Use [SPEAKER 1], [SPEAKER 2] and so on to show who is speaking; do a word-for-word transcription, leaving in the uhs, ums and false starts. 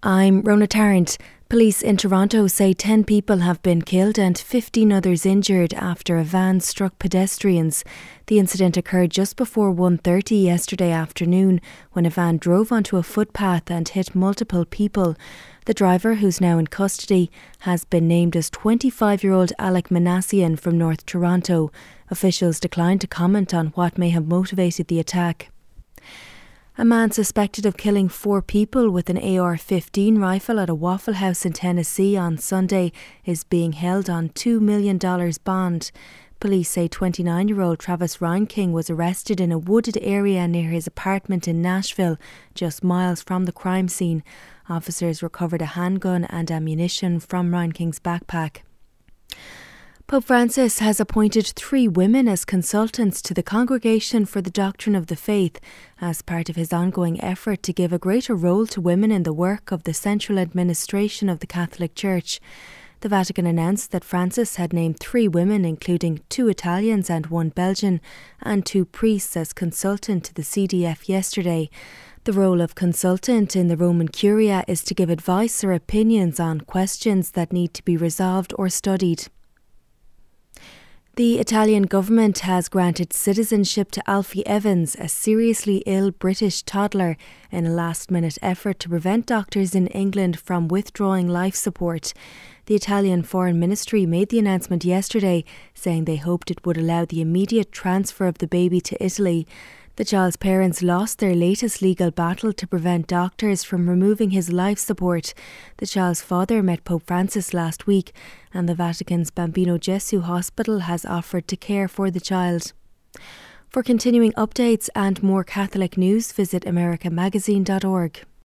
[SPEAKER 1] I'm Rona Tarrant. Police in Toronto say ten people have been killed and fifteen others injured after a van struck pedestrians. The incident occurred just before one thirty yesterday afternoon when a van drove onto a footpath and hit multiple people. The driver, who's now in custody, has been named as twenty-five-year-old Alec Manassian from North Toronto. Officials declined to comment on what may have motivated the attack. A man suspected of killing four people with an A R fifteen rifle at a Waffle House in Tennessee on Sunday is being held on two million dollars bond. Police say twenty-nine-year-old Travis Reinking was arrested in a wooded area near his apartment in Nashville, just miles from the crime scene. Officers recovered a handgun and ammunition from Reinking's backpack. Pope Francis has appointed three women as consultants to the Congregation for the Doctrine of the Faith as part of his ongoing effort to give a greater role to women in the work of the central administration of the Catholic Church. The Vatican announced that Francis had named three women, including two Italians and one Belgian, and two priests as consultant to the C D F yesterday. The role of consultant in the Roman Curia is to give advice or opinions on questions that need to be resolved or studied. The Italian government has granted citizenship to Alfie Evans, a seriously ill British toddler, in a last-minute effort to prevent doctors in England from withdrawing life support. The Italian Foreign Ministry made the announcement yesterday, saying they hoped it would allow the immediate transfer of the baby to Italy. The child's parents lost their latest legal battle to prevent doctors from removing his life support. The child's father met Pope Francis last week, and the Vatican's Bambino Gesù Hospital has offered to care for the child. For continuing updates and more Catholic news, visit america magazine dot org.